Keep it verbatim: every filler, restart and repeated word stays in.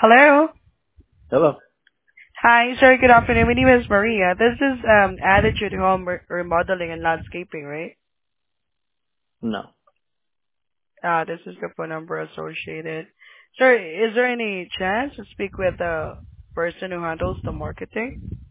Hello. Hello. Hi, sir. Good afternoon. My name is Maria. This is um Attitude Home Re- Remodeling and Landscaping, right? No. Uh, this is the phone number associated. Sir, is there any chance to speak with the person who handles the marketing?